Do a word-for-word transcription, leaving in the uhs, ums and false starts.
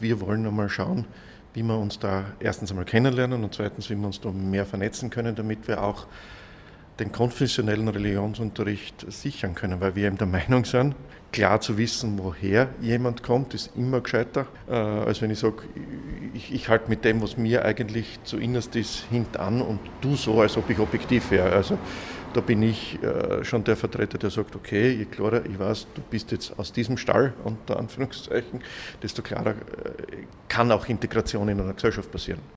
und wir wollen einmal schauen, wie wir uns da erstens einmal kennenlernen und zweitens, wie wir uns da mehr vernetzen können, damit wir auch den konfessionellen Religionsunterricht sichern können, weil wir eben der Meinung sind, klar zu wissen, woher jemand kommt, ist immer gescheiter, äh, als wenn ich sage, ich, ich halte mit dem, was mir eigentlich zu innerst ist, hintan und tu so, als ob ich objektiv wäre. Also da bin ich äh, schon der Vertreter, der sagt, okay, je klarer ich weiß, du bist jetzt aus diesem Stall, unter Anführungszeichen, desto klarer äh, kann auch Integration in einer Gesellschaft passieren.